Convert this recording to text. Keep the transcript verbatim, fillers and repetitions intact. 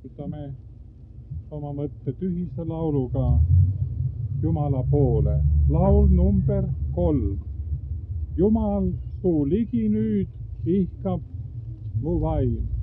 võtame oma mõtte tühise lauluga Jumala poole. Laul number kolm. Jumal, suu ligi nüüd ihkab mu vaim.